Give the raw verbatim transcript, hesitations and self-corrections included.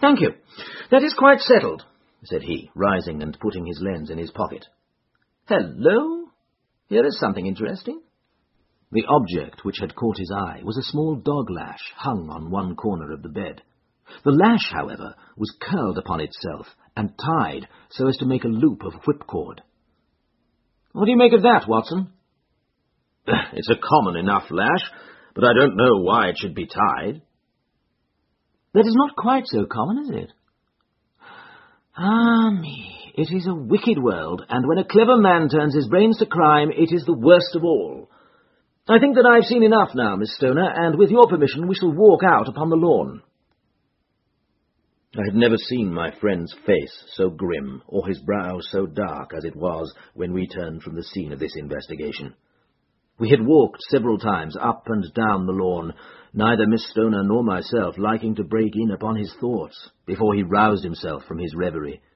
"Thank you. That is quite settled," said he, rising and putting his lens in his pocket. "Hello! Here is something interesting." The object which had caught his eye was a small dog-lash hung on one corner of the bed. The lash, however, was curled upon itself and tied so as to make a loop of whipcord. "What do you make of that, Watson?" "It's a common enough lash, but I don't know why it should be tied." "That is not quite so common, is it? Ah me, it is a wicked world, and when a clever man turns his brains to crime, it is the worst of all. I think that I've seen enough now, Miss Stoner, and with your permission we shall walk out upon the lawn." I had never seen my friend's face so grim, or his brow so dark as it was when we turned from the scene of this investigation. We had walked several times up and down the lawn, neither Miss Stoner nor myself liking to break in upon his thoughts before he roused himself from his reverie.